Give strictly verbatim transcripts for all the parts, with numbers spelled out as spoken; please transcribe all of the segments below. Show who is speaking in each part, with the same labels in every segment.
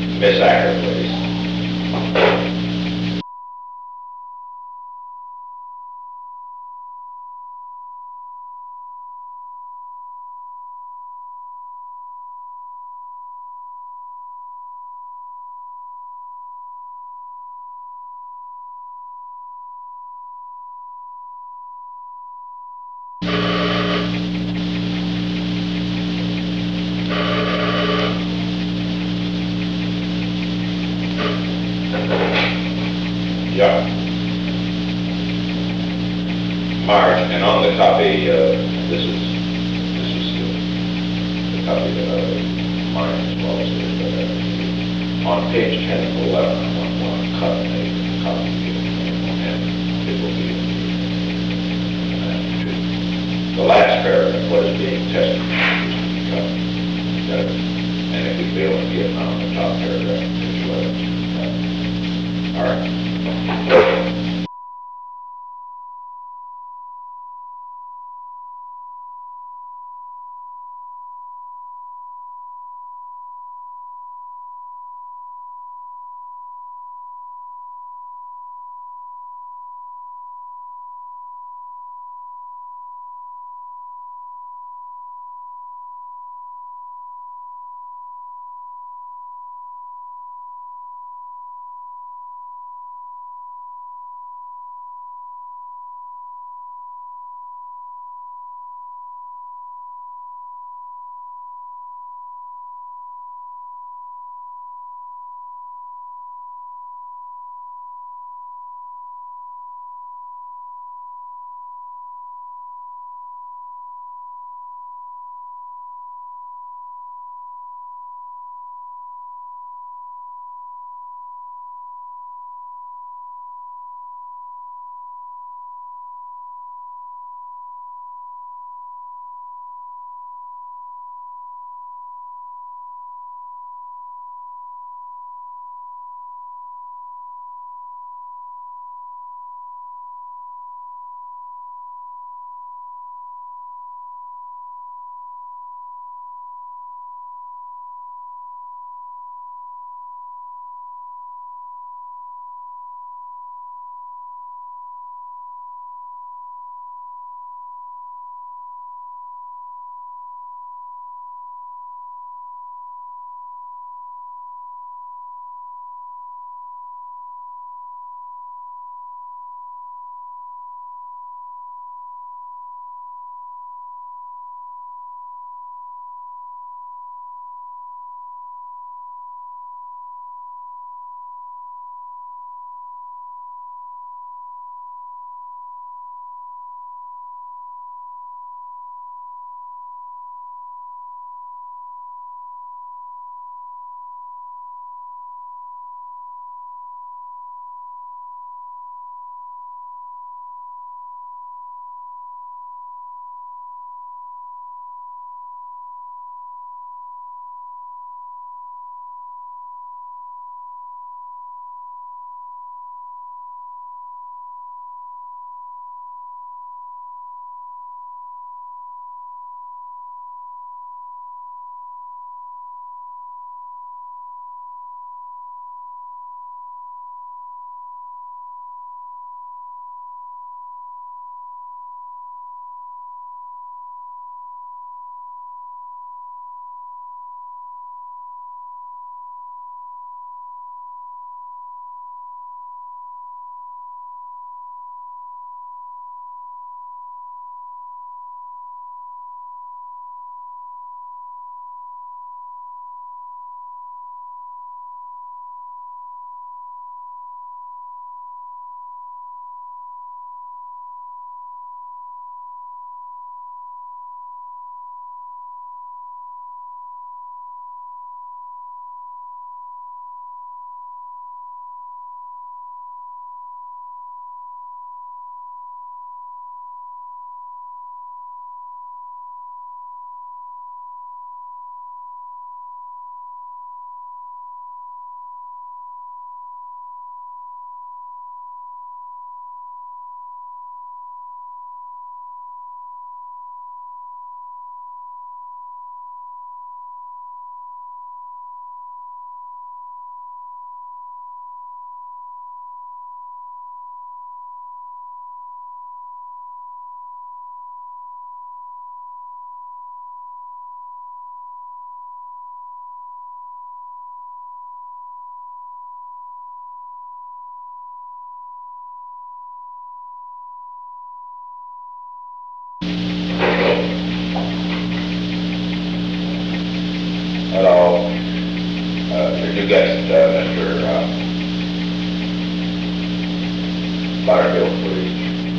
Speaker 1: Miss Acker, please. Yeah. Marge, and on the copy, uh, this is, this is the, the copy that I, mine as well as this, but, uh, on page ten of eleven, I want, want to cut a copy of it, and it will be, uh, to the last paragraph, what is being tested, cut. Got it? And if you feel it, get on the top paragraph, just let it, cut. All right. Butterfield, please.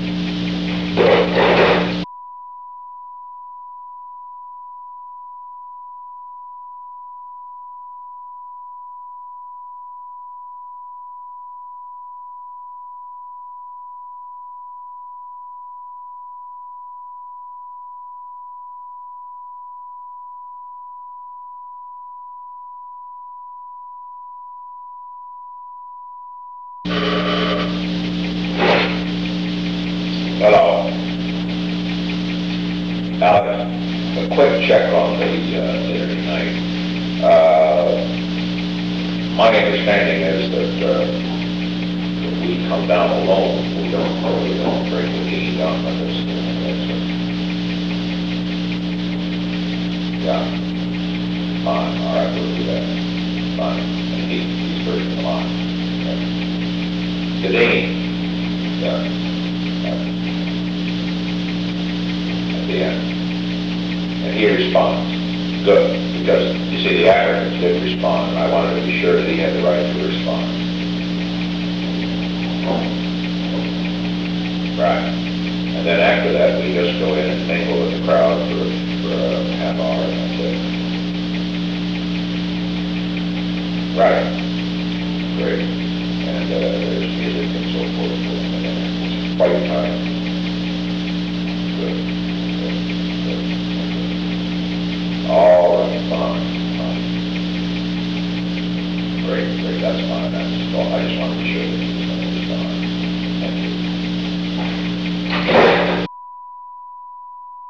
Speaker 1: Hello. Now, a quick check on the uh, dinner tonight. Uh, my understanding is that uh, if we come down alone, we don't, we don't bring the key down on this. Yeah. Fine. All right, we'll do that. Fine. And he, he's first in line. Okay. The dean. Yeah. At the end. And he responds. Good. Because, you see, the applicants did respond, and I wanted to be sure that he had the right to respond. Right. And then after that, we just go in and mingle with the crowd for, for a half hour, and that's it. Right. Great. And uh, there's music and so forth. And then it's quite time. Good. Good. Good. Good. All right. Fine. Fine. Great. Great. That's fine. That's all. I just want to be sure that he was going to respond. Thank you.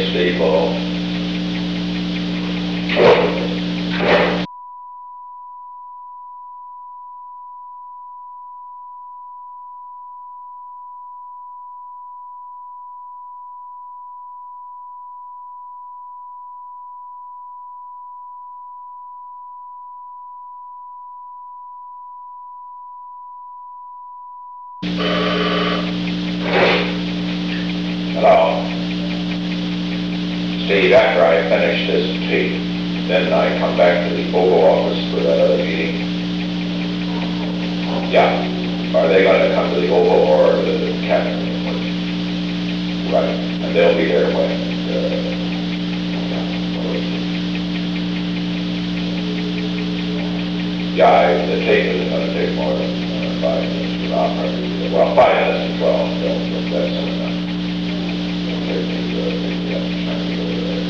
Speaker 1: Steve Lowell. Hello. Steve, after I finish this tape, then I come back to the Oval Office for that other meeting. Yeah. Are they going to come to the Oval or the Capitol? Right. And they'll be there when, uh, yeah, I, the tape isn't going to take more than uh, five minutes for operating. Well, five minutes to twelve, so that's enough. Okay, maybe, uh, maybe I'm trying to go there.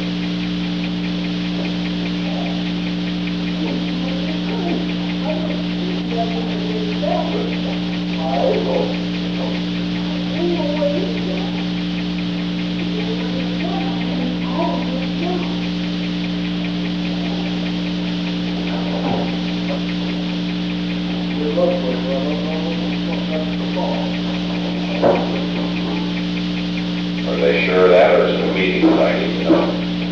Speaker 1: Are they sure of that, or is it a meeting that I need to know?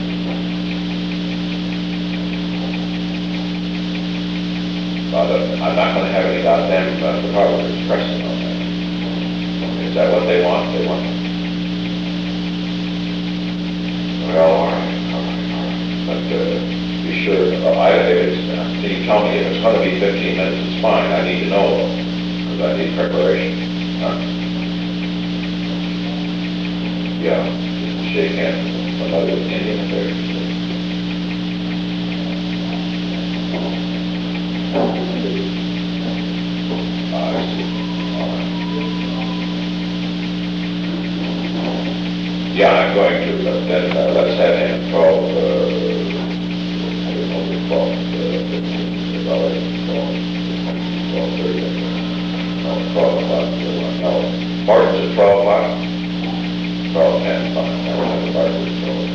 Speaker 1: Well, I'm not going to have any goddamn uh, photographers pressing on that. Is that what they want? They want. Well, all right, all right, all right. But uh, be sure. Uh, I, if it's, uh, can you tell me if it's going to be fifteen minutes? It's fine. I need to know because I need preparation. Huh? Yeah, just shake hands with somebody with Indian affairs. I see. All right. Yeah, I'm going to, but then uh, let's have him twelve, uh, I don't know, twelve, uh, fifteen, twelve, twelve thirty, no, twelve o'clock, uh, no, Martin's at twelve o'clock, twelve ten, fine, I don't have a Martin at twelve.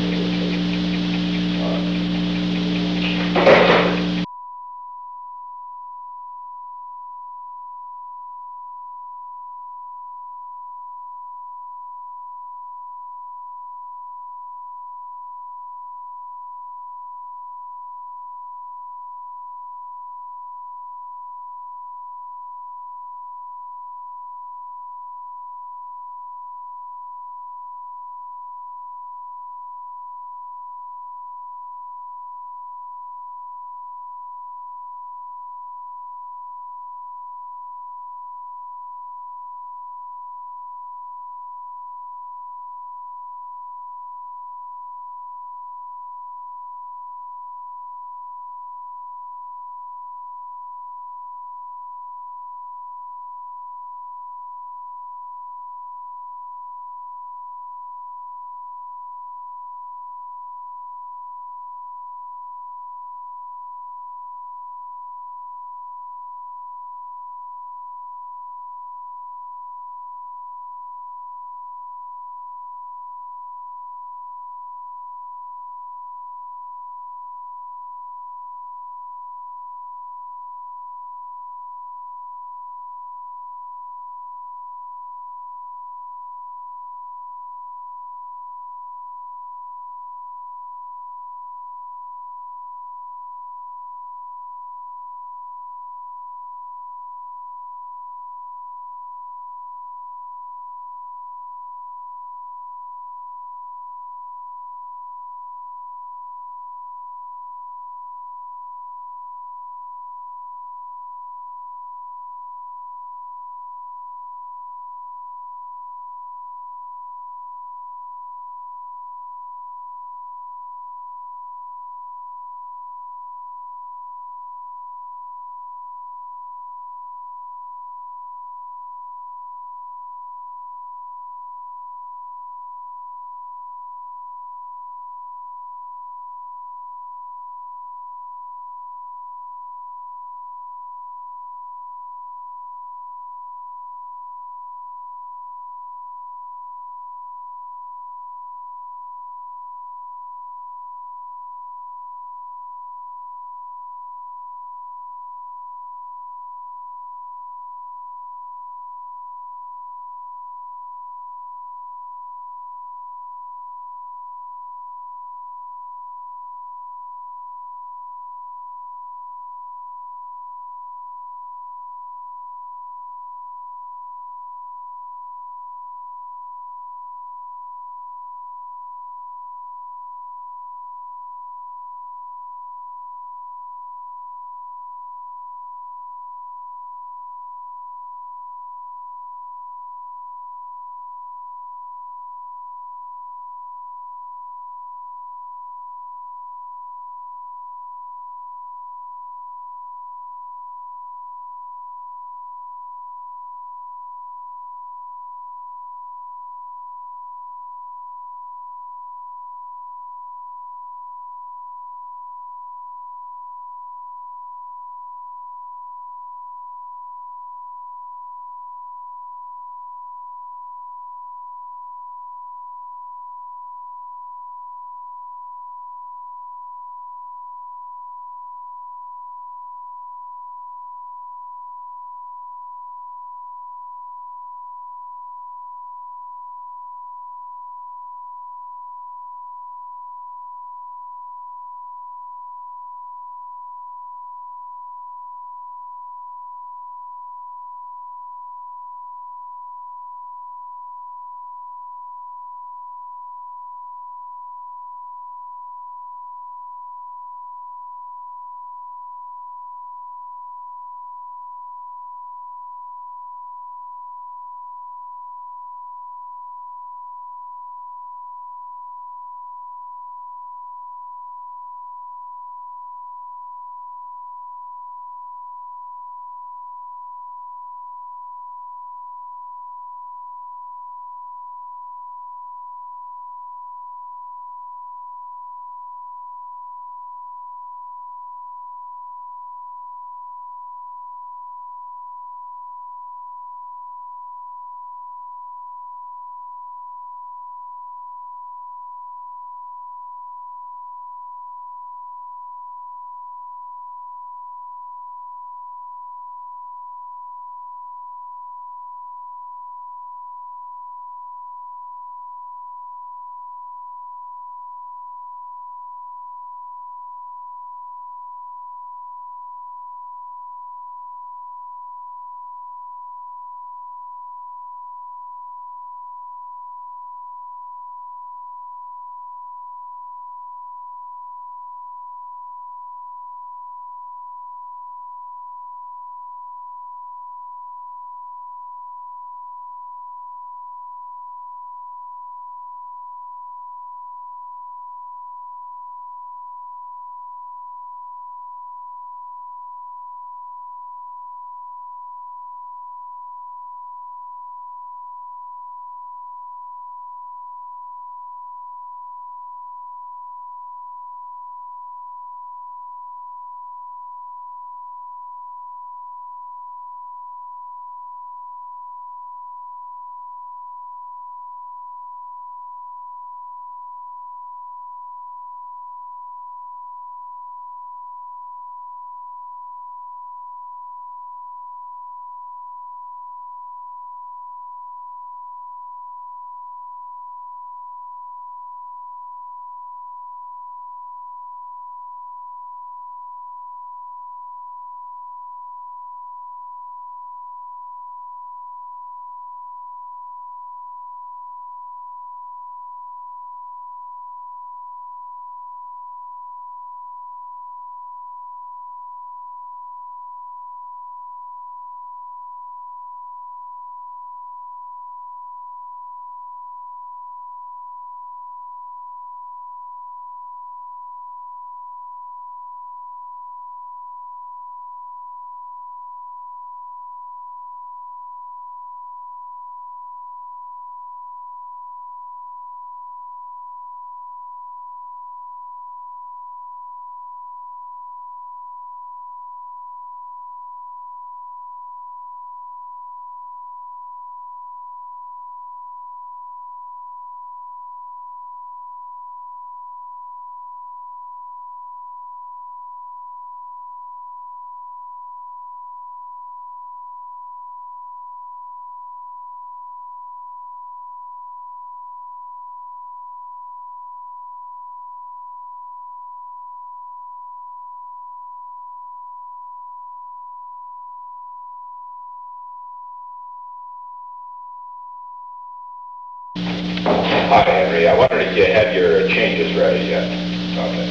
Speaker 1: Hi, Henry. I wondered if you had your changes ready yet. Okay.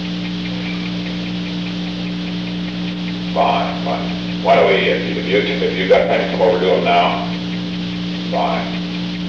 Speaker 1: Fine, fine. Why don't we, if you, if you, if you got time to come over to them now? Fine.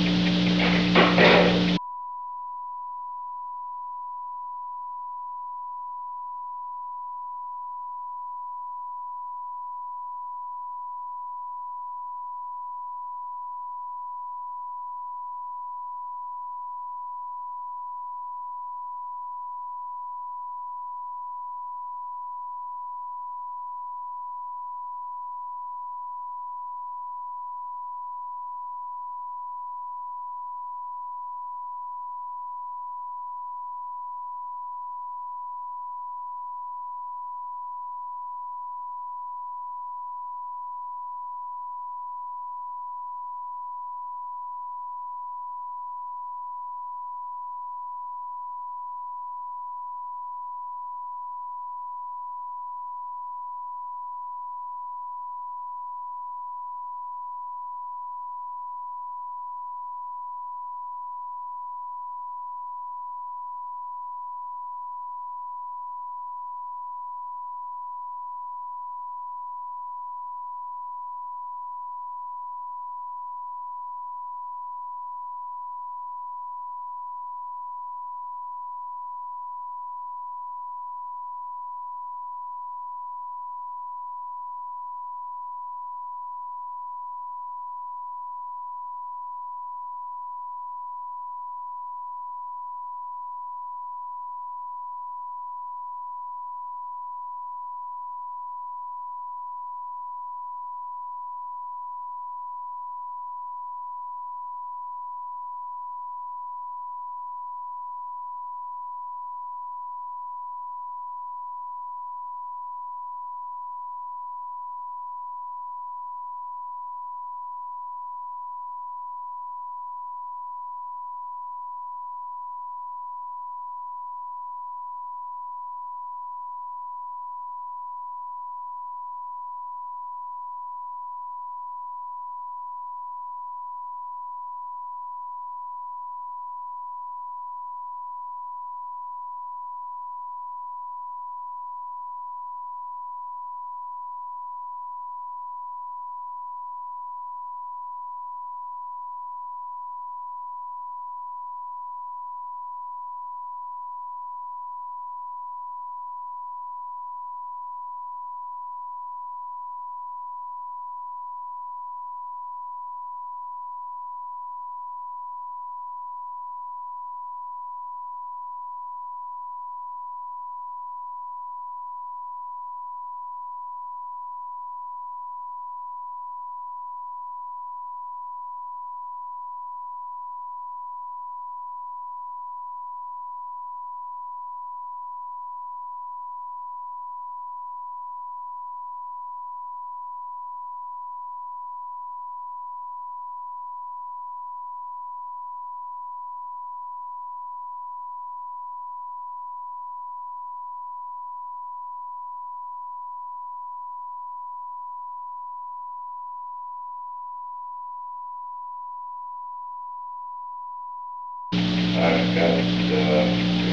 Speaker 2: I've got, uh,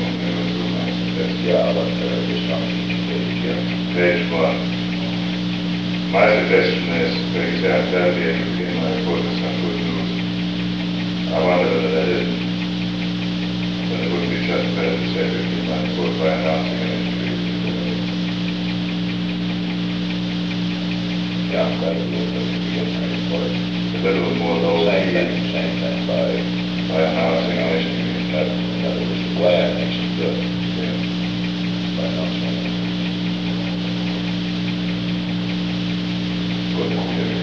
Speaker 1: Yeah, but uh, just on each page, yeah.
Speaker 2: page one. My suggestion is, for example, that the in my report is some good news. I wonder whether that is, but it would be just better to say that in my report by announcing an interview.
Speaker 1: Yeah, I'm glad to do it, begin my report.
Speaker 2: A little more low
Speaker 1: Same
Speaker 2: key
Speaker 1: thing, same thing, by,
Speaker 2: by announcing an interview.
Speaker 1: in other in other words, glad makes it good,
Speaker 2: Yeah.
Speaker 1: by announcement.
Speaker 2: Good interview.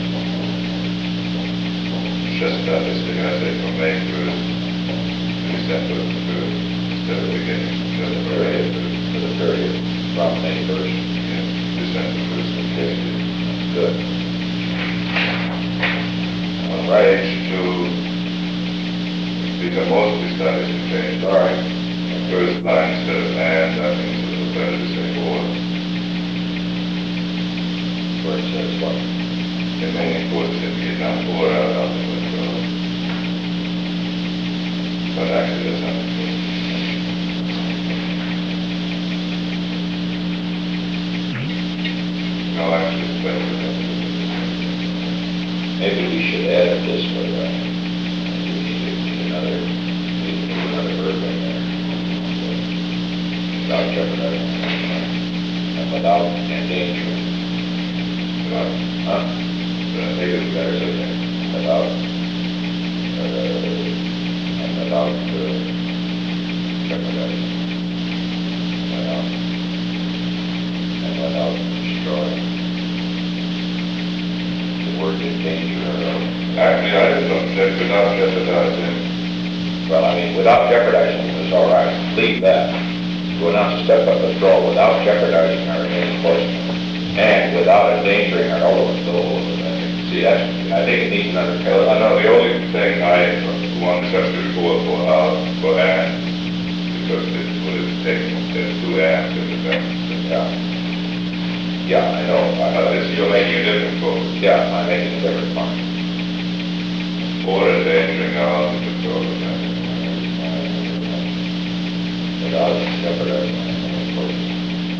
Speaker 2: Just that is the I say from May first to December first, instead of beginning just
Speaker 1: The
Speaker 2: for
Speaker 1: period,
Speaker 2: May
Speaker 1: for the period, from May first,
Speaker 2: Yeah, December first.
Speaker 1: okay, good.
Speaker 2: On page two, these are mostly studies to change.
Speaker 1: All right.
Speaker 2: The first line instead of and, I think it's a little better to say or.
Speaker 1: Where it says what?
Speaker 2: The main courses in Vietnam War are out in Withdrawal. But actually, that's not true. No, actually, it's better than that.
Speaker 1: Maybe we should add it this way, right? We need to need another, we need to put another verb in there. Without jeopardizing, and without endangering.
Speaker 2: Well,
Speaker 1: Huh?
Speaker 2: uh,
Speaker 1: Maybe we better say that, without, uh, and without, uh, jeopardizing. Without, and without destroying. The word endanger, uh,
Speaker 2: Actually, I just don't, that could not jeopardize
Speaker 1: well, I mean, without jeopardizing is all right, leave that. We'll not to step up withdrawal without jeopardizing our enforcement and without endangering our ultimate goal. See, that's, I think it needs another
Speaker 2: Well, I
Speaker 1: paragraph.
Speaker 2: know the only thing I want to discuss before for, uh, for and, because it would have taken, there's two ands in the back.
Speaker 1: Yeah. Yeah, I know. I
Speaker 2: Uh, this, you're making a different quote.
Speaker 1: Yeah, I'm making a different point.
Speaker 2: Or endangering our control of that.
Speaker 1: Without jeopardizing our enforcement.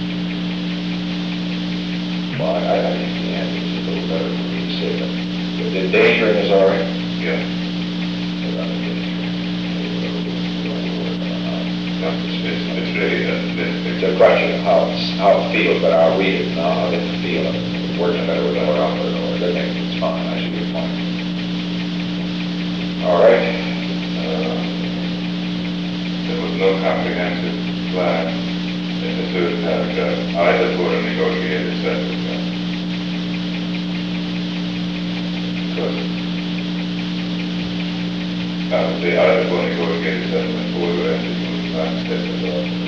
Speaker 1: Well, I, I think the end is a little better for me to say that. But endangering is all right.
Speaker 2: Yeah.
Speaker 1: Without endangering.
Speaker 2: No, it's, it's, it's really, uh, it's,
Speaker 1: It's a question of how, it's- how it feels, but I'll read it now, I'll get the feel of it. It works better with what I'll put it over. I think it's fine, I see your point. All right.
Speaker 2: uh, there was no comprehensive plan in the third paragraph, either for a negotiated settlement. Because, I would say either for negotiated settlement or you enter into a plan statement.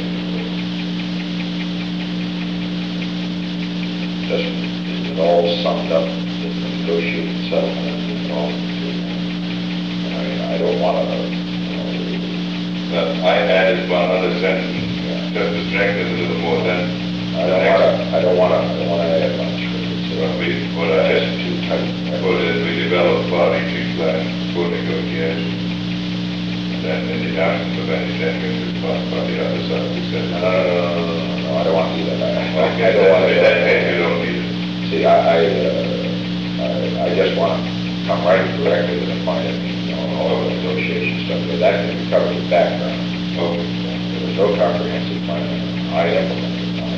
Speaker 1: Just, is it all summed up in the negotiated settlement? Is it all? I mean, I don't want to, you know,
Speaker 2: But I added one other sentence, just to strengthen it a little more than
Speaker 1: I
Speaker 2: the
Speaker 1: don't
Speaker 2: next.
Speaker 1: want to, I don't want to, I don't want to add much.
Speaker 2: Well, we, what
Speaker 1: It's
Speaker 2: I
Speaker 1: just too tight.
Speaker 2: put is we develop body chief plan for negotiation. And then in the absence of any changes, it's by by the other side, we said.
Speaker 1: No, no, no, no, no, no, no, I don't want to do that. I- I
Speaker 2: Okay,
Speaker 1: don't want
Speaker 2: then,
Speaker 1: to.
Speaker 2: in that case, you don't need it.
Speaker 1: See, I, I, uh, I, I just want to come right directly to the point of, you know, all the negotiation stuff, but that can be covered with background.
Speaker 2: Okay.
Speaker 1: There was no comprehensive plan, I implemented the plan.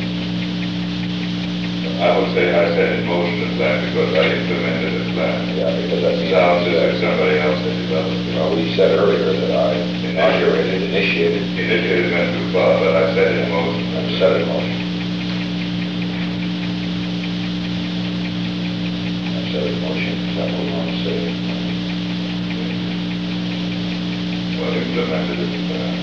Speaker 2: I would say I set in motion the plan because I implemented the plan.
Speaker 1: Yeah, because that means.
Speaker 2: Sounds as if somebody else had developed it.
Speaker 1: Well, we said earlier that I inaugurated, initiated,
Speaker 2: Initiated went too far, but I set it in motion.
Speaker 1: and set it in motion. I set it in motion, is that what we want to say?
Speaker 2: Well, implemented it, uh,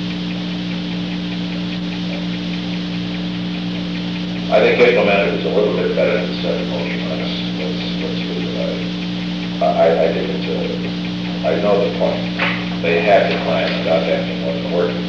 Speaker 1: I think implemented is a little bit better than set in motion. Let's, let's, let's leave it. I, I, I think it's a, I know the point. They had the plan without that thing wasn't working.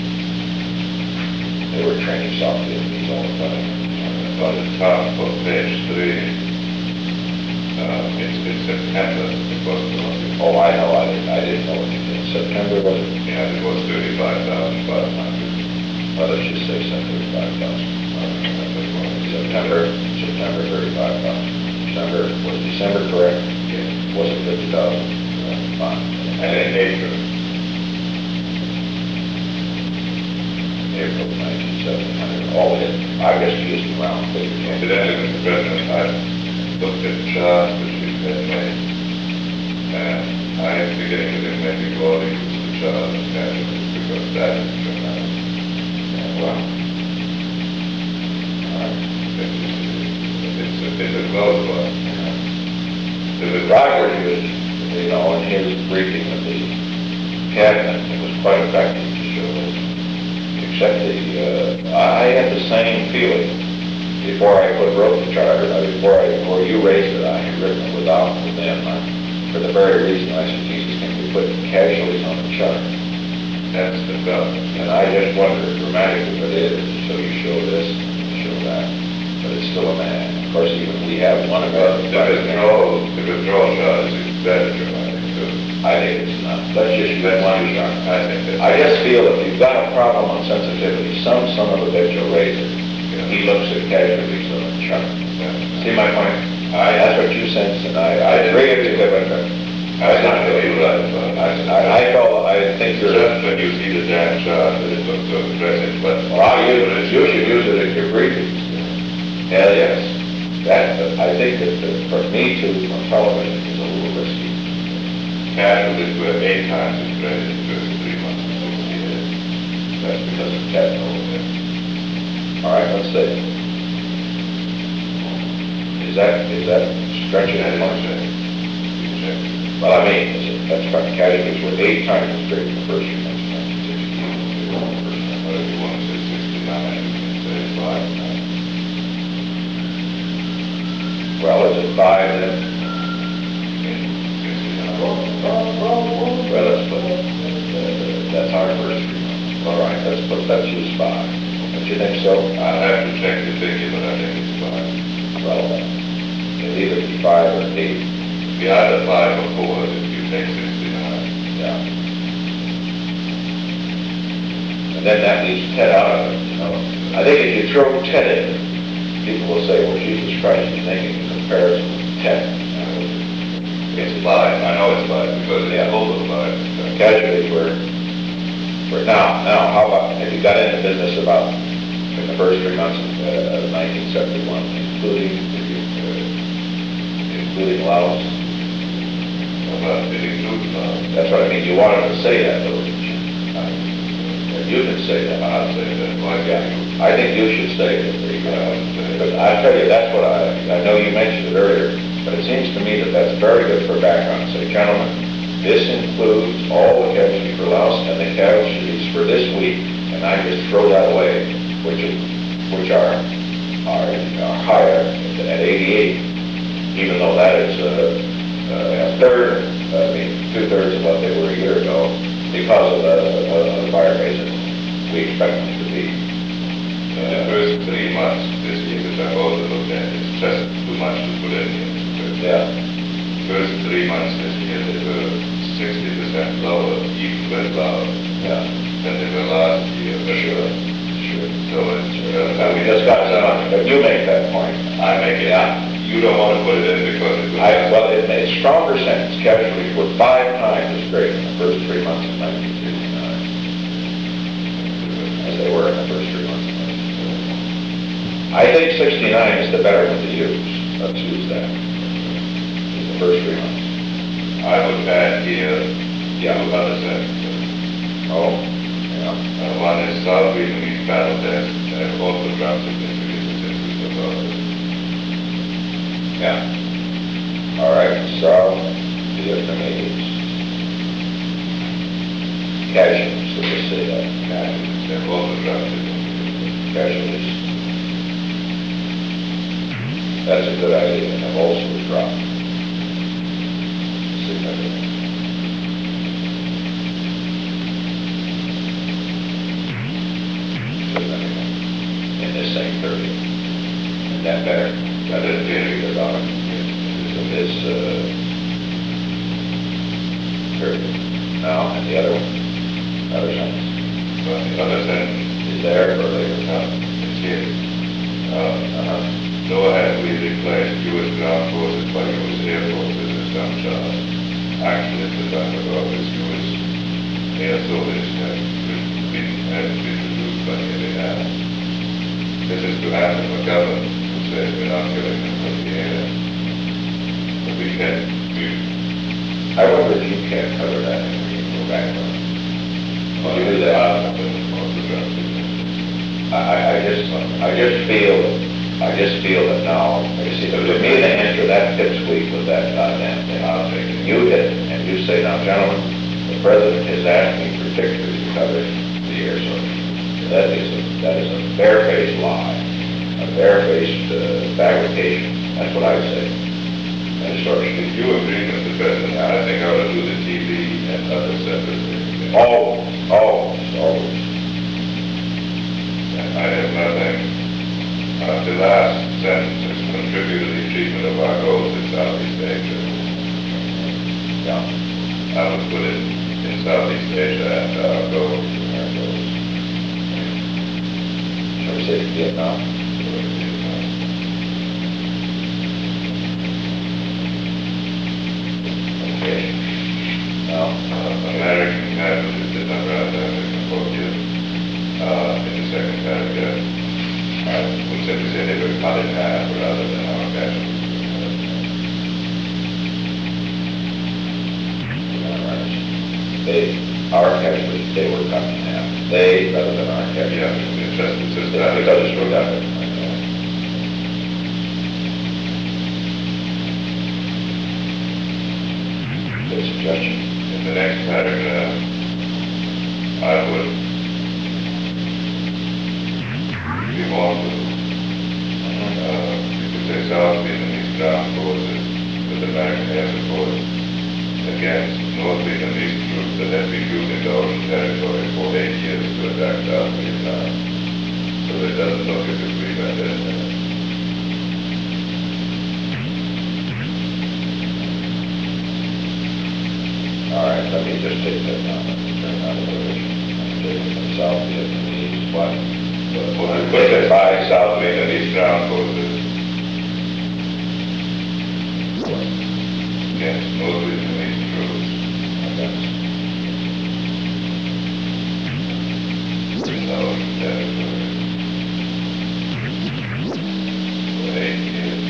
Speaker 1: They were training South Vietnamese all the time.
Speaker 2: on the top of page three, uh, it's, it's September, it was,
Speaker 1: Oh, I know, I didn't, I didn't know what it did. September was it?
Speaker 2: yeah, it was thirty-five thousand five hundred.
Speaker 1: Well, let's just say September five thousand. September, September thirty-five thousand. December, was December correct?
Speaker 2: Yeah.
Speaker 1: Was it fifty thousand? Fine.
Speaker 2: And in April,
Speaker 1: April nineteen seventy, all in, I guess used round figures.
Speaker 2: incidentally, Mister President, I looked at the chart that you had made, and I am beginning to think maybe you ought to use the chart naturally, because that is dramatic.
Speaker 1: Well, all right.
Speaker 2: It's, it's, a- it's a close one. There was-
Speaker 1: Roger was, you know, in his briefing of the cabinet, it was quite effective to show that, except the, uh, I I had the same feeling before I put, wrote the charter, uh, before I, before you raised it, I had written it without them, uh, for the very reason I said, Jesus, can we put casualties on the chart?
Speaker 2: That's the problem.
Speaker 1: And I just wonder dramatically what it is, so you show this, you show that, but it's still a man. Of course, even we have one of
Speaker 2: Well,
Speaker 1: us.
Speaker 2: the withdrawal, the withdrawal chart is very dramatic, too.
Speaker 1: I think it's not. let's just use
Speaker 2: Let's
Speaker 1: one
Speaker 2: use
Speaker 1: truck.
Speaker 2: one. I think that's-
Speaker 1: I just feel if you've got a problem on sensitivity, some son of a bitch will raise it. He looks at casualties on a chart. See my point? I, that's what you sense, and I, I agree with you, but that's not
Speaker 2: I
Speaker 1: really
Speaker 2: feel
Speaker 1: right.
Speaker 2: right.
Speaker 1: I, I felt, I think you're,
Speaker 2: Just when you see the damn chart, it looks so impressive, but...
Speaker 1: well, I use it, you should use it if you're breathing. Hell, yes. That, I think that, that for me to, on television, is a little risky.
Speaker 2: Casualties were eight times as great in the first three months of sixty years.
Speaker 1: That's because of techno. All right, let's see. Is that, is that stretching
Speaker 2: That
Speaker 1: it
Speaker 2: is
Speaker 1: much?
Speaker 2: check. You check.
Speaker 1: Well, I mean, is it- that's right, casualties were eight times as great in the first few months of nineteen sixty.
Speaker 2: But if you want to say sixty-nine, you can say five.
Speaker 1: Well, is it five then?
Speaker 2: In sixty-nine.
Speaker 1: Well, let's put, uh, that's our first three months. All right, let's put, let's use five. Don't you think so?
Speaker 2: I'll have to check the figure, but I think it's five.
Speaker 1: Well, it'll either be five or eight.
Speaker 2: It'd be either five or four if you take sixty-nine.
Speaker 1: Yeah. And then that leaves ten out of it, you know. I think if you throw ten in, people will say, well, Jesus Christ, he's making a comparison with ten.
Speaker 2: It's five, I know it's five, because it's
Speaker 1: Yeah.
Speaker 2: over five.
Speaker 1: Casualties were, were, now, now, how about, have you got into business about, in the first three months of uh, nineteen seventy-one, including, uh, including Laos?
Speaker 2: Well, it includes, uh,
Speaker 1: That's what I mean, you wanted to say that, though, didn't you? Uh, You can say that.
Speaker 2: I'll say that, why
Speaker 1: Yeah,
Speaker 2: can't you?
Speaker 1: I think you should say it.
Speaker 2: Yeah.
Speaker 1: Because I tell you, that's what I, I know you mentioned it earlier, but it seems to me that that's very good for background. Say, gentlemen, this includes all the casualties for Laos and the casualties for this week, and I just throw that away, which is, which are, are, are higher at eighty-eight, even though that is a, a third, I mean, two-thirds of what they were a year ago, because of the, of the fire basin we expect them to be.
Speaker 2: In the first three months this year, which I've also looked at, it's just too much to put in here.
Speaker 1: Yeah,
Speaker 2: First three months this year, they were sixty percent lower, even with lower,
Speaker 1: yeah,
Speaker 2: than they were last year.
Speaker 1: sure, sure.
Speaker 2: So it's, uh,
Speaker 1: And we just got some, but you make that point.
Speaker 2: I make it, you don't want to put it in because it was...
Speaker 1: I, well, it made a stronger sentence. Casualties were five times as great in the first three months of nineteen sixty-nine as they were in the first three months of nineteen seventy. I think sixty-nine is the better one to use. Let's use that. In the first three months.
Speaker 2: I would add here,
Speaker 1: Yeah.
Speaker 2: two other sentences.
Speaker 1: Oh, yeah.
Speaker 2: Uh, one is South Vietnamese battle tests have also dropped significantly since we took over.
Speaker 1: Yeah. All right, so Vietnamese casualties, let's just say that, casualties,
Speaker 2: They've also dropped significantly.
Speaker 1: casualties. That's a good idea, and have also dropped significantly. Significant in this same period. And that better, that is period about this, uh, period. Now, and the other one, other sentence,
Speaker 2: But the other sentence
Speaker 1: is there or later?
Speaker 2: uh, is here. Uh,
Speaker 1: Uh-huh.
Speaker 2: Nor have we replaced U S ground forces by U S air forces as some charge. Actually, the time ago, is U S air soldiers have been, have been reduced by nearly half. This is to answer McGovern, who says we're not killing them from the air. But we can, we,
Speaker 1: I wonder if you can cover that in your background.
Speaker 2: well,
Speaker 1: You do
Speaker 2: the
Speaker 1: that.
Speaker 2: department also dropped it.
Speaker 1: I, I- I just, I just feel, I just feel that now, you see, to me, the answer, that pipsqueak with that goddamn thing, I'll take it. You hit it, and you say, now, gentlemen, the president has asked me particularly to cover the air source. That is a, that is a barefaced lie, a barefaced uh, fabrication. That's what I say. And sort of,
Speaker 2: If you agree, Mister President, I think I ought to do the T V and other separately.
Speaker 1: always, always, always.
Speaker 2: I have nothing. Uh, the last sentence is contribute to the achievement of our goals in Southeast Asia.
Speaker 1: Yeah.
Speaker 2: I would put it in Southeast Asia and our goals.
Speaker 1: Our goals. Shall we say Vietnam? Okay. Now,
Speaker 2: uh, American casualties did not rise African forces. Uh, in the second paragraph, I would simply say they were cut in half rather than our casualties.
Speaker 1: They, our casualties, they were cut in half. They, rather than our casualties.
Speaker 2: Yeah, it's just, it's just
Speaker 1: That's because it's redundant. Good suggestion.
Speaker 2: In the next paragraph, I would be more to, uh, you could say South Vietnamese ground forces with American air support against North Vietnamese troops that had been using the ocean territory for eight years to attack South Vietnam. So it doesn't look as if we've had that.
Speaker 1: All right, let me just take that down. Let me turn that over. I'm taking from South Vietnamese, what?
Speaker 2: Well, I put that by South Vietnamese ground forces against North Vietnamese troops.
Speaker 1: Against.
Speaker 2: In the ocean territory. For eight years.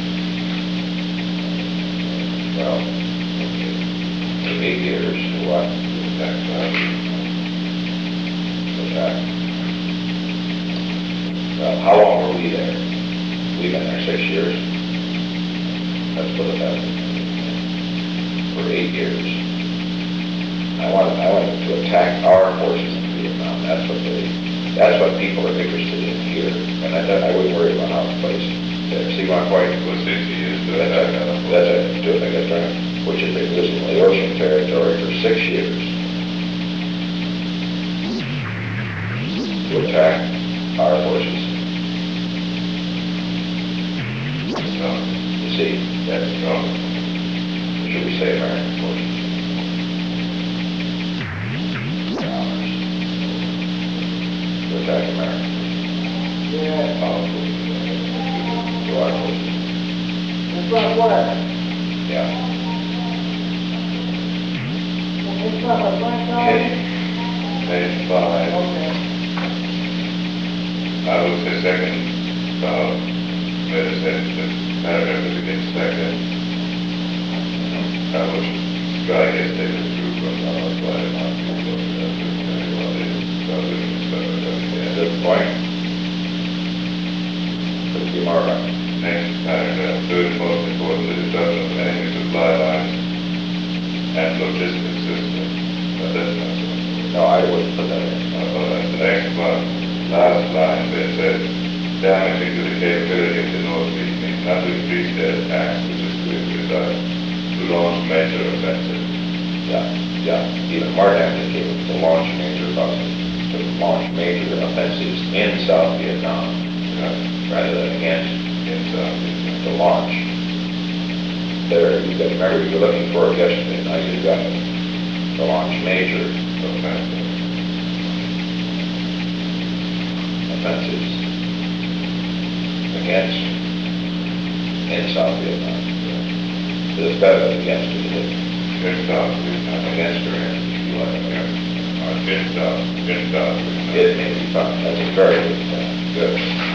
Speaker 1: Well, okay. For eight years, to what?
Speaker 2: To attack South Vietnam.
Speaker 1: To attack. Well, how long were we there? We've been there six years. Let's put it that way. For eight years. I wanted, I wanted to attack our forces in Vietnam. That's what they, that's what people are interested in here. And I, I wouldn't worry about our place there. See my point?
Speaker 2: For six years to
Speaker 1: That's
Speaker 2: attack
Speaker 1: it.
Speaker 2: our forces.
Speaker 1: That's it. Do it, I guess, right? Which has been using the ocean territory for six years to attack our forces.
Speaker 2: Strong.
Speaker 1: You see, that's
Speaker 2: Strong.
Speaker 1: should we say American forces? Ours. To attack American forces.
Speaker 3: Yeah,
Speaker 2: Our forces.
Speaker 1: To our forces.
Speaker 3: it's not what?
Speaker 1: Yeah.
Speaker 3: It's not a blank
Speaker 2: Page,
Speaker 3: line?
Speaker 2: page five.
Speaker 3: Okay.
Speaker 2: I would say second, uh, where it says the paragraph that begins second. I would strike as they withdrew from our flight and not people of the
Speaker 1: Good point. Could be more right.
Speaker 2: Next paragraph, third most importantly, destruction of enemy supply lines and logistics systems. But that's not so important.
Speaker 1: No, I wouldn't put that in.
Speaker 2: Uh, all right, the next one, last line, where it says, damaging to the capability of the North Vietnamese not to increase their attacks, which is clear precise, to launch major offensives.
Speaker 1: Yeah, yeah. Even more damaging capable to launch major offensives, to launch major offensives in South Vietnam
Speaker 2: Yeah,
Speaker 1: rather than against.
Speaker 2: in South Vietnam.
Speaker 1: To launch. There, you got, remember, you were looking for it yesterday, now you've got it. To launch major
Speaker 2: Offensive.
Speaker 1: offensives against in South Vietnam. It's better than against it, isn't it?
Speaker 2: In South Vietnam.
Speaker 1: Against or in, if you like.
Speaker 2: Yeah. Uh, in South, in South Vietnam.
Speaker 1: It may be fun. That's a very good plan. Good.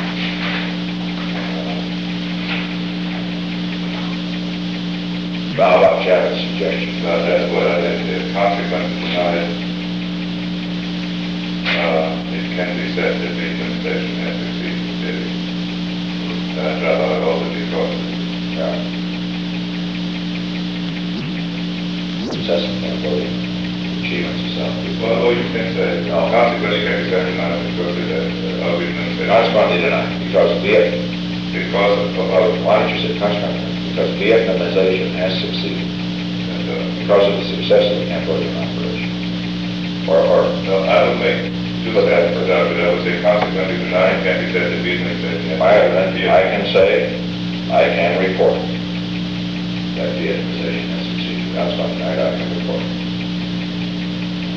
Speaker 1: Well, how about Chavin's suggestion?
Speaker 2: Uh, that's what I did, the consequences denied. Uh, it can be said that the administration has succeeded in city. That's rather I hope it because
Speaker 1: Yeah. Assessment and voting achievements of South Vietnam.
Speaker 2: well, or you can say,
Speaker 1: No.
Speaker 2: consequently can be said denied because it has, uh, of administration.
Speaker 1: Consequently denied, because Viet,
Speaker 2: Because of, of,
Speaker 1: well, why don't you say consequently? Because Vietnamization has succeeded
Speaker 2: and, uh,
Speaker 1: because of the success of the Cambodian operation. Or, or,
Speaker 2: no, I would make two steps for that, but I would say consequently denied can be said that Vietnamization.
Speaker 1: if I, then I can say, I can report that Vietnamization has succeeded. That's not denied, I can report.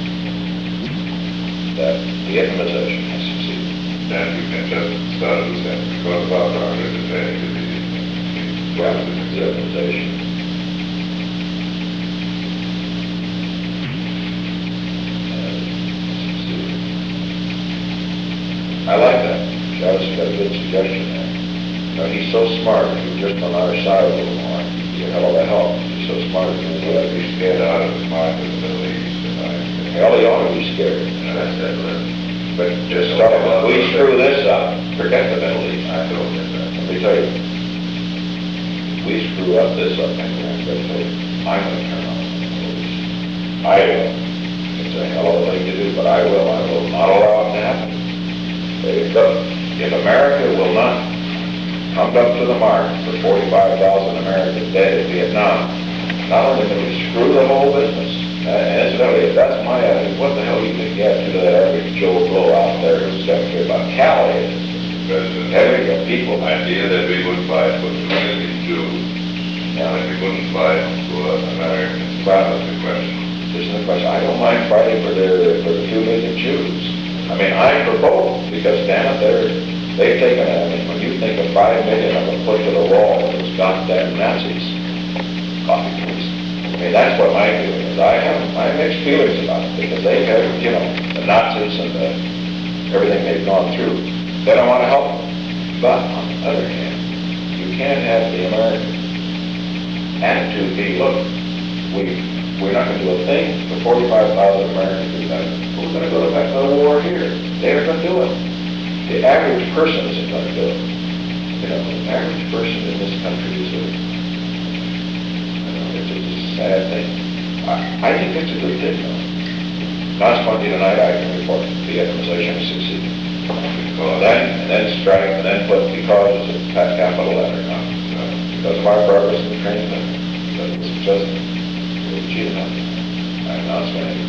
Speaker 1: that Vietnamization has succeeded.
Speaker 2: Then you can just start with that, because of our progress is very easy.
Speaker 1: Well, Vietnamization. has succeeded. I like that. Travis got a good suggestion there. You know, he's so smart, if he was just on our side a little more, he'd be a hell of a help. He's so smart. He's
Speaker 2: Well, if he's scared out of his mind with the Middle East, and I,
Speaker 1: Hell, he ought to be scared.
Speaker 2: and I said, let's,
Speaker 1: But just start, if we screw this up, forget the Middle East.
Speaker 2: I told him that.
Speaker 1: Let me tell you, if we screw up this up, I'm going to tell you, I'm going to turn on the Middle East. I will. It's a hell of a thing to do, but I will. I will not allow it to happen. Hey, look, if America will not come up to the mark for forty-five thousand Americans dead in Vietnam, not only do we screw the whole business, uh, and incidentally, if that's my attitude, what the hell do you think you have to do to that average Joe Blow out there who's got to care about Cali?
Speaker 2: President,
Speaker 1: Every people.
Speaker 2: idea that we would fight for two million Jews,
Speaker 1: Now,
Speaker 2: and we wouldn't fight for Americans, that was the question.
Speaker 1: this is the question. I don't mind fighting for the, for the two million Jews. I mean, I'm for both, because damn it, they're, they've taken, I mean, when you think of five million of them put to the wall, those goddamn Nazis, coffee please. I mean, that's what my feeling is. I have, I have mixed feelings about it, because they've had, you know, the Nazis and the, everything they've gone through. They don't want to help them. But on the other hand, you can't have the American attitude be, look, we, we're not going to do a thing for forty-five thousand Americans. We're going to go back to the war here. They're going to do it. The average person isn't going to do it. You know, the average person in this country is a, you know, it's a sad thing. I, I think it's a good thing, though. Consequently, tonight I can report Vietnamization has succeeded. Well, then, and then strike, and then put because as a ca- capital letter, no, no, because of our progress in the transmitter. Because it's just, we're cheating on it. I'm not saying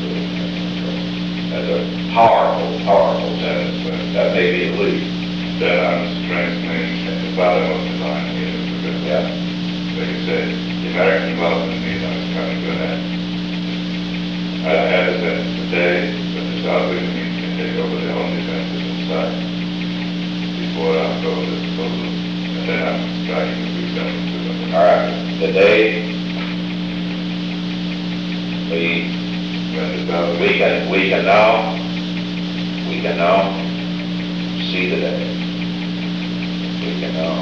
Speaker 1: it's that's a powerful, powerful sentence, but that may be a lead.
Speaker 2: That on the transmission at the bottom of the line here, because,
Speaker 1: Yeah.
Speaker 2: like you said, the American development needs on is coming to an end. I had a sense today that the South Vietnamese can take over their own defenses inside before I go to the total, and then I'm striking a few sentences to them.
Speaker 1: All right, today, we,
Speaker 2: When the South
Speaker 1: we can, we can now, we can now see the day. We can now,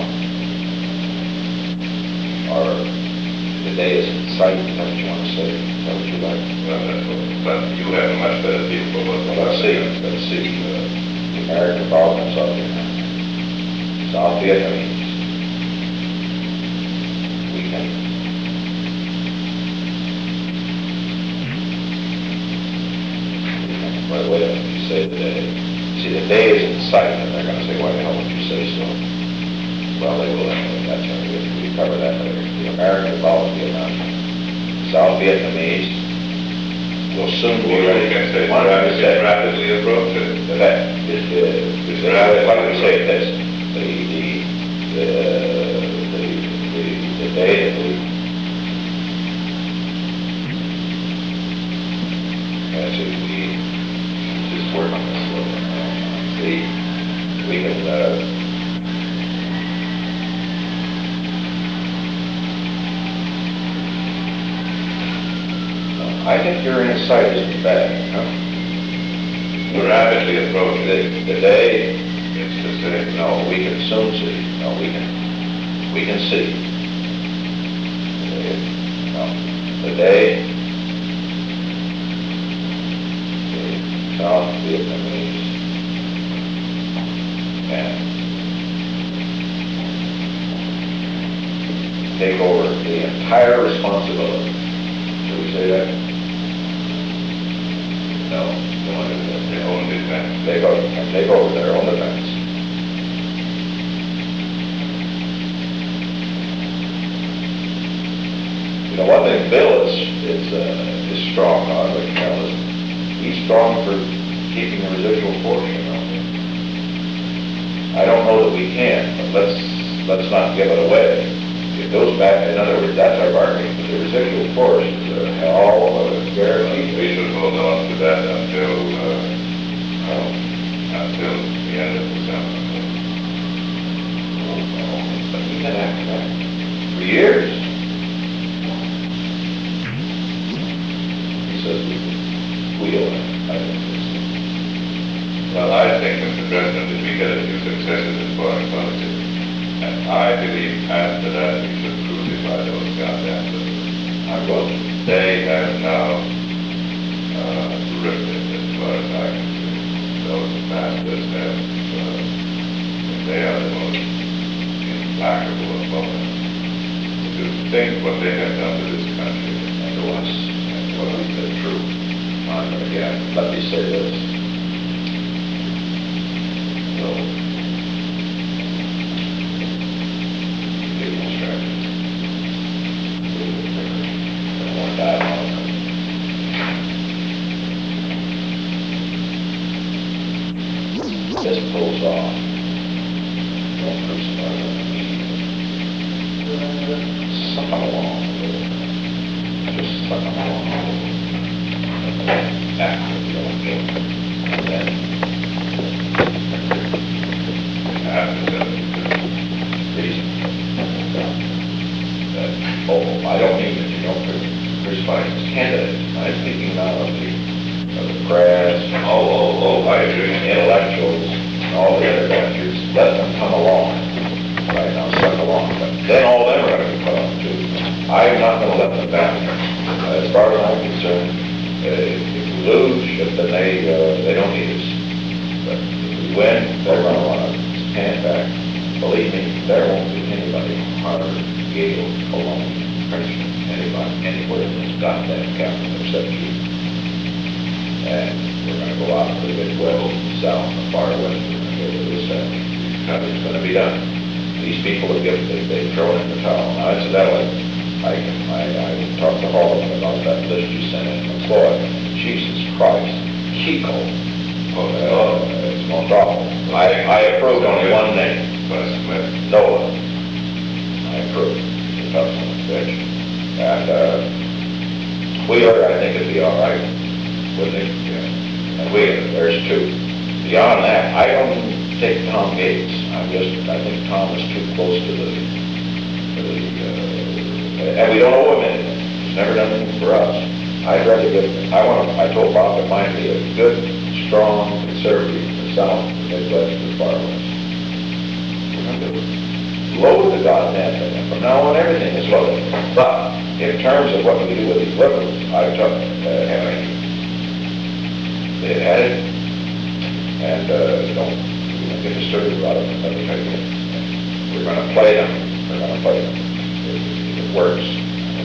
Speaker 1: or the day is in sight, is that what you want to say? Is that what you like?
Speaker 2: Well, that's what, but you have a much better feel for what the
Speaker 1: Let's see, let's see, uh, the American involvement in South Vietnam. South Vietnamese. We can. we can- By the way, you say the day. See, the day is in sight, and they're gonna say, why the hell would you say so? Well, they will anyway, that's, all right. we we cover that later. The American involvement in Vietnam. South Vietnamese will soon be
Speaker 2: Well,
Speaker 1: ready.
Speaker 2: you can say
Speaker 1: Why don't you
Speaker 2: it's
Speaker 1: say-
Speaker 2: rapidly approaching.
Speaker 1: the fact is, uh, is that, why don't we say this, the, the, the, the, the, the day that we, as if we just work on this a little bit, see, we can, uh, I think your insight isn't bad, huh?
Speaker 2: We're rapidly approaching.
Speaker 1: The, the day,
Speaker 2: It's the same.
Speaker 1: no, we can soon see, no, we can, we can see. No, the day, the South Vietnamese can take over the entire responsibility. Should we say that? No,
Speaker 2: They want to do their own defense.
Speaker 1: they go, can take over their own defense. You know, one thing Bill is, is, uh, is strong on, but you know, is he's strong for keeping the residual portion, you know. I don't know that we can, but let's, let's not give it away. It goes back, in other words, that's our bargaining, but the residual force is a hell of a guarantee.
Speaker 2: We should hold on to that until, uh,
Speaker 1: For years. He says we wheel it. I think it's,
Speaker 2: Well, I think, Mister President, that we get a few successes in foreign politics. And I believe after that we should crucify those goddamn liberals.
Speaker 1: I will.
Speaker 2: They have now uh, drifted as far as I can see. Those masters have, uh, they are the most implacable opponents. To think what they have done to this country
Speaker 1: And to us, and to us, that's true. Time and again, let me say this. So, give instructions. And one dialogue. This pulls off. Don't crucify them. Suck them along a little. Just suck them along a little. After the old game. And then,
Speaker 2: after seventy-two.
Speaker 1: reason. That, oh, I don't mean that you don't crucify candidates. I'm speaking now of the, of the press.
Speaker 2: Oh, oh, oh, I agree.
Speaker 1: Intellectuals, and all the other ventures, let them come along. Right now, suck along. But then all them are going to be put on too. I'm not going to let them down. Uh, as far as I'm concerned, uh, if we lose, then they, uh, they don't need us. But if we win, they're going to want to hand back. Believe me, there won't be anybody, Harvard, Yale, Cologne, Princeton, anybody, anywhere in this goddamn capital except you. And we're going to go out to the Midwest, South, the far west, we're going to go to the South. Nothing's going to be done. These people have given, they, they've thrown in the towel. Now, incidentally, I can, I, I talked to Harlan about that list you sent in McCloy. Jesus Christ, Kiko. Oh, uh, it's most awful. I, I approved only one name.
Speaker 2: Bus Smith.
Speaker 1: Noah. I approved. He's a tough son of a bitch. And, uh, Wheeler, I think it'd be all right. Wouldn't it? Yeah. And we, there's two. Beyond that, I don't take Tom Gates. I just, I think Tom is too close to the, to the, uh, and we don't owe him anything. He's never done anything for us. I'd rather give, I want to, I told Bob it might be a good, strong conservative in the South, the Midwest, and the Far West. We're going to do it. Load the goddamn thing. And from now on, everything is loaded. But in terms of what we do with these liberals, I took, uh, Henry, they had it, and uh, don't, don't get disturbed about it. Let me tell you, we're going to play them. We're going to play them. If, if it works, I don't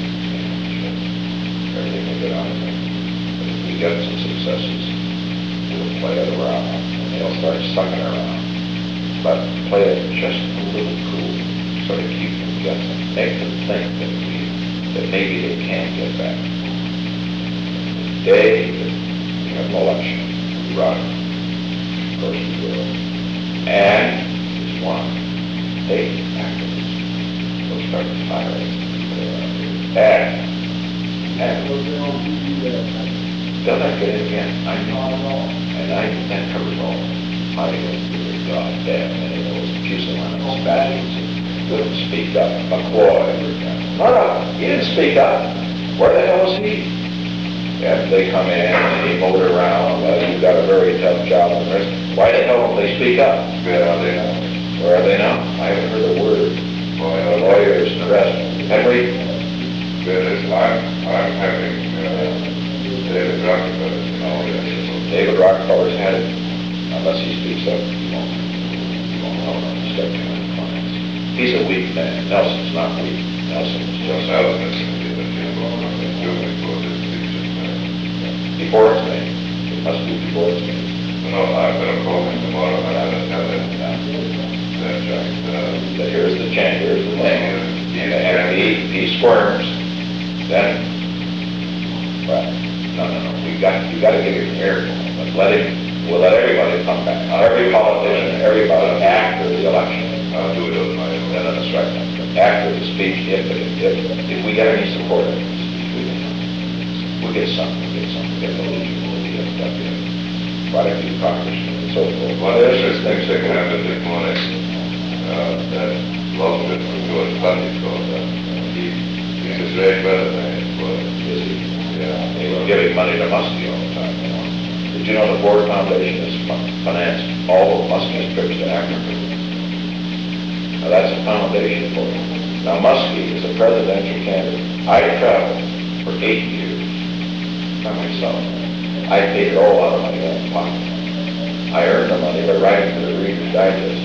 Speaker 1: know, everything will get on. But if we get some successes, we'll play it around, and they'll start sucking around. But play it just a little cool, sort of keep them guessing, make them think that we, that maybe they can get back. The day that we have an election, we run. Of course we will. And there's one, eight activists will start firing people around here. And, and they'll not get in again. I know. And I, that covers all. I don't really goddamn many of those pusillanimous bastards wouldn't speak up. McCloy, no, no, he didn't speak up. Where the hell was he? And they come in and they motor around. Well, you've got a very tough job. And the rest. Why the hell don't they speak up?
Speaker 2: Where are they now?
Speaker 1: Where are they now? I haven't heard a word. Boy, the lawyers and the rest. Henry?
Speaker 2: There is, I'm, I'm having, uh, David Rockefeller, you know, yes.
Speaker 1: David Rockefeller's had it. Unless he speaks up, you won't, you won't know him. Step to him clients. He's a weak man. Nelson's not weak. Nelson's
Speaker 2: Just
Speaker 1: just
Speaker 2: Nelson is going to be the people who are doing before this speech is made.
Speaker 1: before it's made. It must be before it's made.
Speaker 2: No, I'm going to call him tomorrow and I'm going to tell him that, uh,
Speaker 1: That here's the change, here's the thing. And if he, if he squirms, then, well, no, no, no. We got, you got to give him air. But let him. We'll let everybody come back. Now, every politician, everybody after the election.
Speaker 2: I'll do it on my own.
Speaker 1: No, no, that's right. After the speech, if, if, if we get any support of the speech, we get, we'll get some, we'll get some, we'll get the Legion, we'll get stuff in. Quite a few congressmen and so forth.
Speaker 2: One of the things that can happen this morning, uh, that lost it for George Bundy called that. He, he's a great brother, man, but,
Speaker 1: Is he?
Speaker 2: yeah.
Speaker 1: He was giving money to Muskie all the time, you know. Did you know the Ford Foundation has fin- financed all of Muskie's trips to Africa? Now, that's a foundation for him. Now, Muskie is a presidential candidate. I traveled for eight years by myself. I paid it all out of my own pocket. I earned the money by writing for the Reader's Digest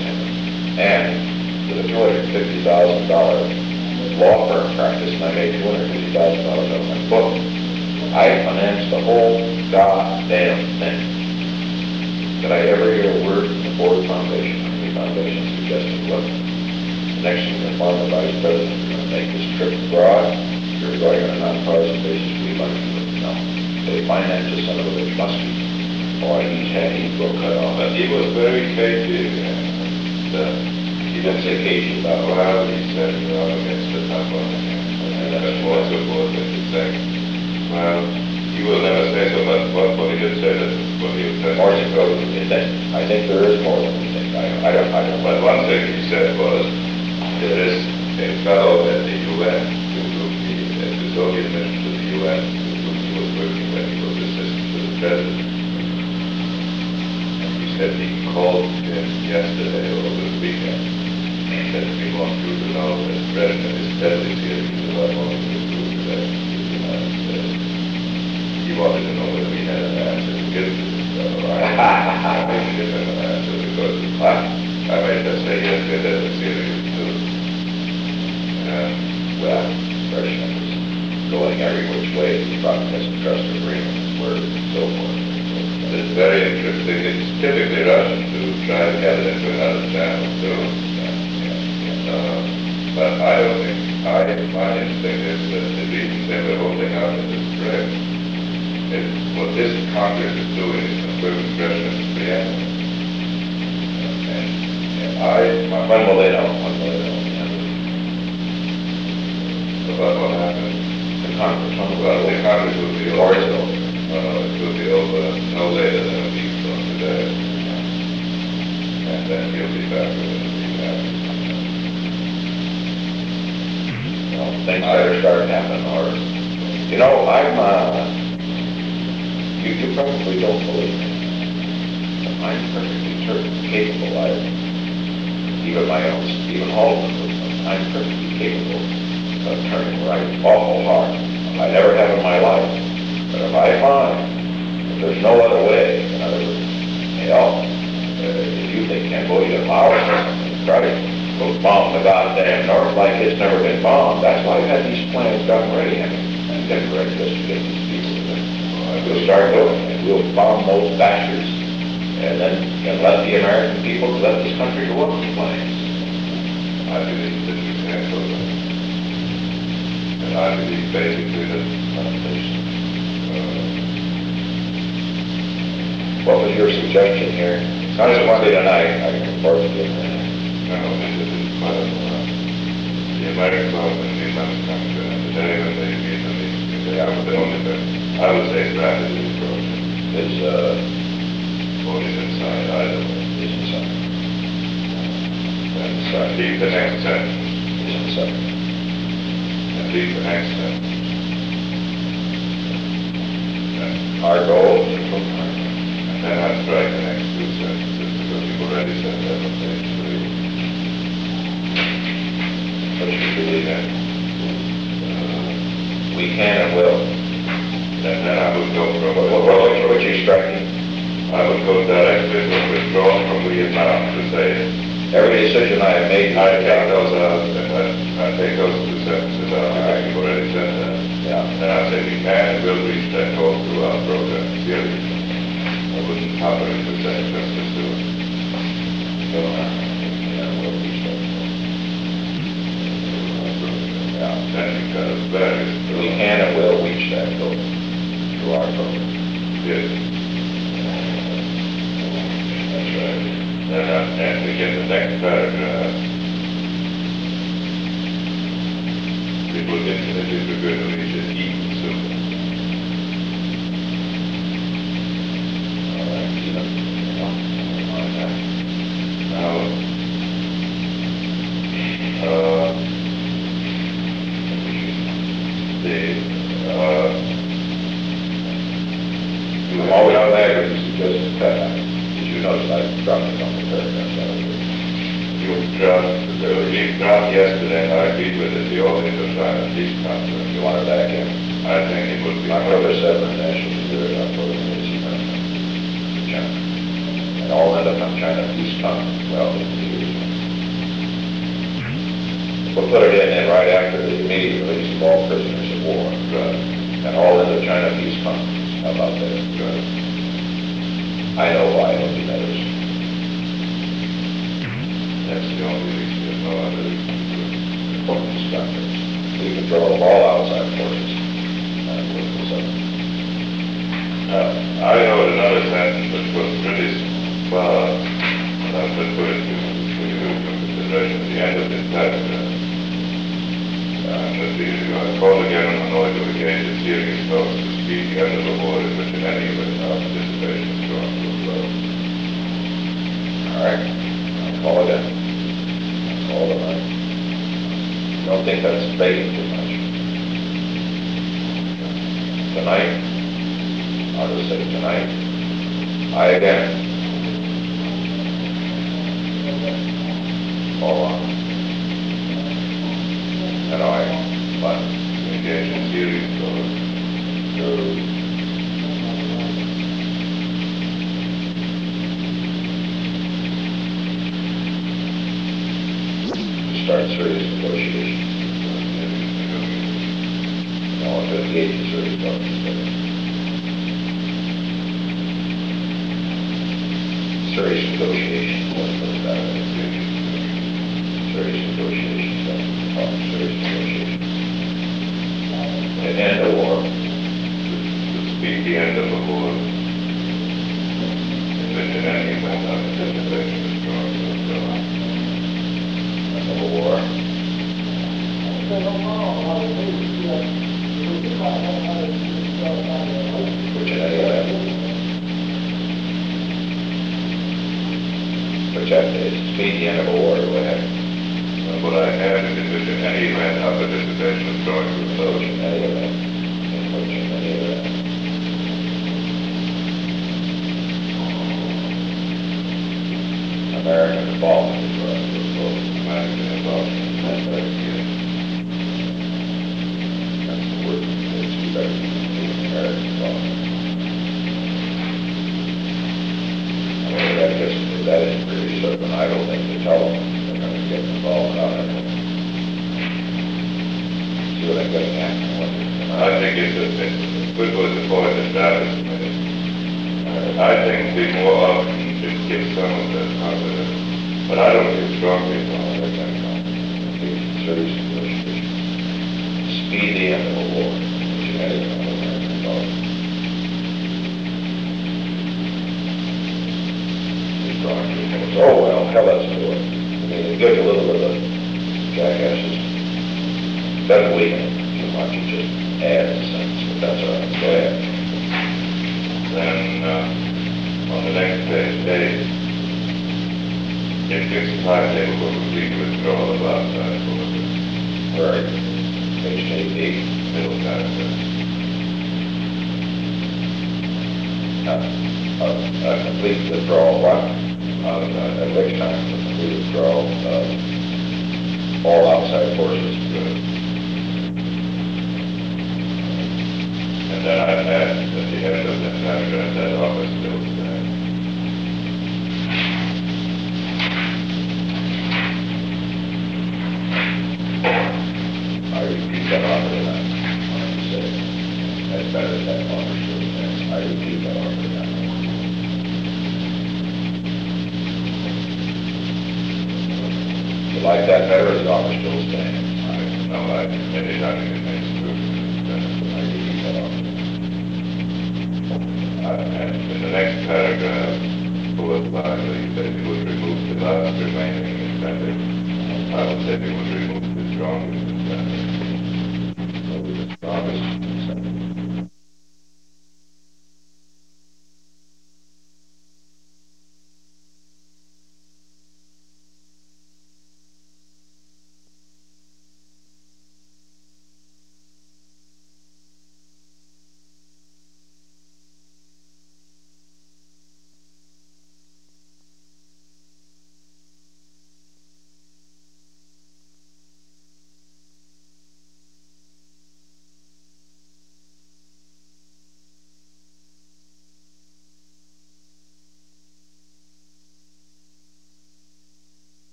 Speaker 1: and with a two hundred fifty thousand dollars law firm practice, and I made two hundred fifty thousand dollars on my book. I financed the whole goddamn thing. Did I ever hear a word from the Ford Foundation? The foundation suggested, look, next thing the former vice president is going to make this trip abroad. You're going on a nonpartisan basis. We'd like to do it. No. They financed the son of a bitch Muskie. Boy, he's had his throat cut off.
Speaker 2: But he was very cagey, and uh,
Speaker 1: He didn't say cagey about it.
Speaker 2: well, he said, you know, against the top on the hand. That's what it was, they should say. Well, you will never say so, but what, what he did say, that what he was saying.
Speaker 1: More to go. I think there is more than we think. I, I don't, I don't.
Speaker 2: But one thing he said was, there is a fellow at the U N who who he, at the Soviet mission to the U N, who he was working when he was assistant to the president. And he said he called him yesterday or this weekend, and said, we want you to know that the president is deadly serious about wanting to do that to the United States. He wanted to know whether we had an answer to give to this fellow. I didn't give him an answer because I, I made that say yes, we're deadly serious too. Um,
Speaker 1: Well, Russian is going every which way. He probably has some trust agreements, word, and so forth.
Speaker 2: It's very interesting. It's typically Russian to try to get it into another channel too. Uh, but I don't think, I, my instinct is that the reason they were holding out in this trip is what this Congress is doing is confirming President preeminence. And, and I, my,
Speaker 1: When will they know? When will they know?
Speaker 2: about what happened.
Speaker 1: The Congress, when will
Speaker 2: Well,
Speaker 1: they
Speaker 2: the
Speaker 1: know?
Speaker 2: Congress will be
Speaker 1: Or
Speaker 2: over.
Speaker 1: is it over?
Speaker 2: No, no, it will be over no later than a week from today. And then he'll be back within a week after.
Speaker 1: Well, things better start happening, or, you know, I'm, uh, you, you probably don't believe me. But I'm perfectly ter- capable, I, even my own, Stephen Haldeman, I'm perfectly capable of turning right awful hard. I never have in my life, but if I find that there's no other way, in other words, hell, uh, if you think Cambodia and Laos is Christ, will bomb the goddamn North like it's never been bombed. That's why I've had these plans done ready. I mean, I'm getting ready just to get these people to uh, we'll start doing it. We'll bomb those bastards and then and let the American people let this country go up with plans.
Speaker 2: I believe that you can't go there. And I believe basically that, uh,
Speaker 1: What was your suggestion here? Not so Monday tonight, I can report to you.
Speaker 2: no, this is quite a, uh, the American government, the American country, and the day when they meet, and they, they have the only, I would say strategy approach.
Speaker 1: Is, uh,
Speaker 2: Vote is inside either way.
Speaker 1: is inside.
Speaker 2: And so leave the next sentence,
Speaker 1: Is inside.
Speaker 2: and leave the next sentence. And
Speaker 1: Our goal is to put
Speaker 2: and then I strike the next two sentences, because you've already said that on page three.
Speaker 1: what you believe in.
Speaker 2: Uh,
Speaker 1: We can and will.
Speaker 2: And then I would go from,
Speaker 1: What, what, what, what you striking?
Speaker 2: I would go directly from withdrawal from Vietnam to say,
Speaker 1: Every decision I have made,
Speaker 2: I take those out, and I, I take those two sentences out, because you've already said that.
Speaker 1: Yeah.
Speaker 2: And I say we can and will reach that goal through our program, period. I wouldn't cover it with saying let's just do it.
Speaker 1: So, yeah, we'll reach that. Yeah.
Speaker 2: Then because various.
Speaker 1: We can and will reach that goal through our program.
Speaker 2: Yes.
Speaker 1: That's right.
Speaker 2: And, uh, and begin the next paragraph. It will infinitely prefer to reach it even sooner.
Speaker 1: All right, even, you know, on that.
Speaker 2: Now, I compete with it, the old Indochina peace conference.
Speaker 1: You want it back in?
Speaker 2: I think it would be.
Speaker 1: October seventh, National Security, October Peace Conference. China. And all Indochina Peace Conference, well, it's years. We'll put it in then right after the immediate release of all prisoners of war.
Speaker 2: Right.
Speaker 1: And all Indochina Peace Conference. How about that?
Speaker 2: Right.
Speaker 1: I know why, don't you, Meadows?
Speaker 2: That's the only reason, there's no other reason to do it.
Speaker 1: Peace Conference. We control of all outside forces. Uh, political subject.
Speaker 2: Now, I wrote another sentence which was pretty, well, I'll just put it to for your consideration at the end of this paragraph. And that the, I call again on Hanoi to engage in serious talks to speed the end of the war in which in any event our participation is strong to grow.
Speaker 1: All right. I'll call it in. I'll call it in. Don't think that's begging too much. Tonight, I'll just say tonight, I again call on and I but
Speaker 2: Engage in serious talks.
Speaker 1: to start serious negotiations. No, to engage in serious talks. Serious negotiations, let's put it that way. Serious negotiations, that's what we're talking, serious negotiations. To end the war,
Speaker 2: To speed the end of the war. In which in any event our participation is strong to grow.
Speaker 1: end of the war, which in any event, which is speed the end of the war, go ahead.
Speaker 2: And what I have is in which in any event our participation is strong to
Speaker 1: Which
Speaker 2: grow.
Speaker 1: in any event, in which in any event. American involvement is where I would go.
Speaker 2: American involvement.
Speaker 1: That's right, yeah. That's the word, it's better than American involvement. I mean, that gets, that is really sort of an idle thing to tell them, they're gonna get involved on it. See what I'm getting at?
Speaker 2: I think it's a, it's a good was the point establishment. I think we more often should give some of that confidence, but I don't feel strongly about it.
Speaker 1: Serious negotiations. Speed the end of the war, which in any event, American involvement. Oh, well, hell, let's do it. I mean, it gives you a little bit of a jackasses. Doesn't weaken it too much, it just adds a sense, but that's all right. Go ahead.
Speaker 2: Then, uh, on the next page, eight, it gives a timetable for complete withdrawal of outside forces.
Speaker 1: All right. Page eight,
Speaker 2: Middle paragraph.
Speaker 1: uh, a, a complete withdrawal, what? Uh, at which time, a complete withdrawal of all outside forces.
Speaker 2: Good. And then I add at the end of that paragraph that office still stands.
Speaker 1: I repeat that offer that I want to say. That's better than that offer still stands. I repeat that offer that I want. You like that better, the offer still stands.
Speaker 2: I know I admitted I think it makes true.
Speaker 1: I repeat that offer.
Speaker 2: Uh, and in the next paragraph, fourth line, he said he would remove the last remaining incentive. I would say he would remove the strongest incentive.